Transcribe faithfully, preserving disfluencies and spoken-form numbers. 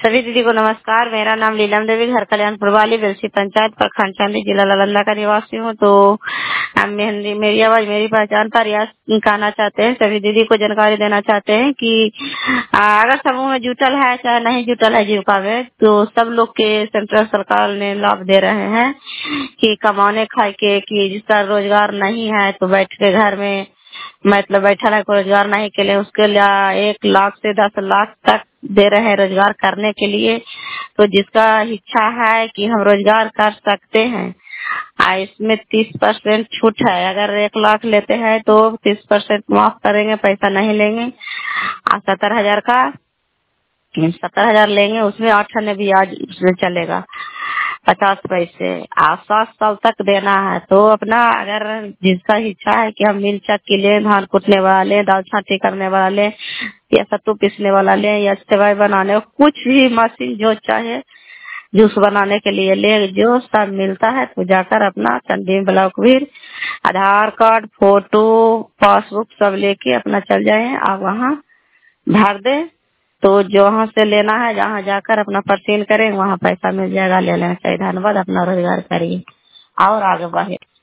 सभी दीदी को नमस्कार। मेरा नाम लीलम देवी, घर कल्याणपुर वाली बेलसी पंचायत, प्रखंड चांदी, जिला नालंदा का निवासी हूँ। तो हम मेहंदी मेरी आवाज मेरी पहचान पर रियाज कहना चाहते हैं। सभी दीदी को जानकारी देना चाहते हैं कि आ, अगर समूह में जुटल है चाहे नहीं जुटल है जीविका में, तो सब लोग के सेंट्रल सरकार ने लाभ दे रहे हैं कि कमाने खाए के, कि जिसका रोजगार नहीं है तो बैठ के घर में मतलब बैठा है, कोई रोजगार नहीं के लिए उसके लिए एक लाख से दस लाख तक दे रहे हैं रोजगार करने के लिए। तो जिसका इच्छा है कि हम रोजगार कर सकते हैं, आ इसमें तीस परसेंट छूट है। अगर एक लाख लेते हैं तो तीस परसेंट माफ करेंगे, पैसा नहीं लेंगे। आ सत्तर हजार का सत्तर हजार लेंगे, उसमें आठ आने ब्याज उसमें चलेगा पचास पैसे। आप सात साल तक देना है। तो अपना अगर जिसका इच्छा है कि हम मिल चक्की लें, धान कुटने वाला लें, दाल छाटी करने वाला लें, या सत्तू पीसने वाला लें, या सेवई बनाने, कुछ भी मशीन जो चाहे जूस बनाने के लिए ले, जो सब मिलता है। तो जाकर अपना चंदी ब्लॉक भी आधार कार्ड, फोटो, पासबुक सब लेके अपना चल जाए, आप वहाँ भर दे। तो जो वहाँ से लेना है, जहाँ जाकर अपना परचेज करें वहाँ पैसा मिल जाएगा, ले लेना चाहिए। धन्यवाद। अपना रोजगार करिए और आगे बढ़े।